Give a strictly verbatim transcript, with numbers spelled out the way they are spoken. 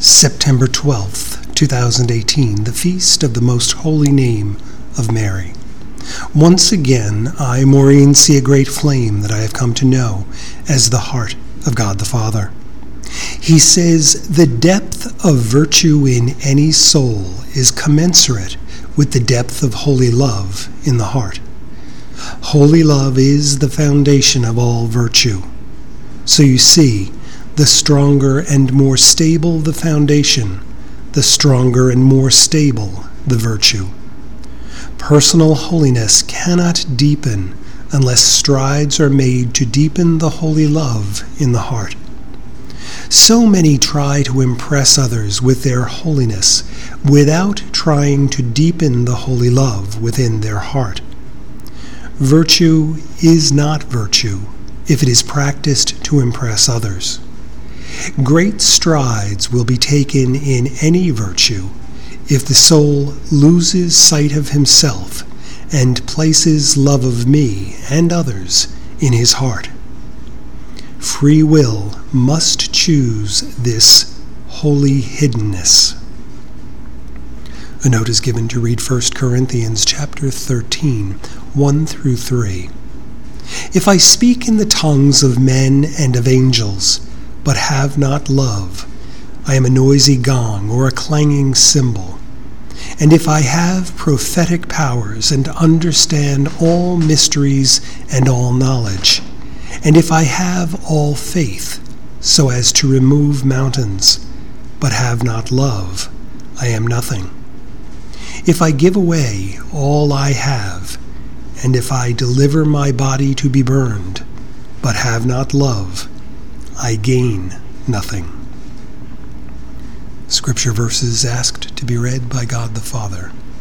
September twelfth, two thousand eighteen, the Feast of the Most Holy Name of Mary. Once again, I, Maureen, see a great flame that I have come to know as the heart of God the Father. He says, the depth of virtue in any soul is commensurate with the depth of holy love in the heart. Holy love is the foundation of all virtue. So you see, the stronger and more stable the foundation, the stronger and more stable the virtue. Personal holiness cannot deepen unless strides are made to deepen the holy love in the heart. So many try to impress others with their holiness without trying to deepen the holy love within their heart. Virtue is not virtue if it is practiced to impress others. Great strides will be taken in any virtue if the soul loses sight of himself and places love of me and others in his heart. Free will must choose this holy hiddenness. A note is given to read First Corinthians chapter thirteen, one through three. If I speak in the tongues of men and of angels, but have not love, I am a noisy gong or a clanging cymbal. And if I have prophetic powers and understand all mysteries and all knowledge, and if I have all faith so as to remove mountains, but have not love, I am nothing. If I give away all I have, and if I deliver my body to be burned, but have not love, I gain nothing. Scripture verses asked to be read by God the Father.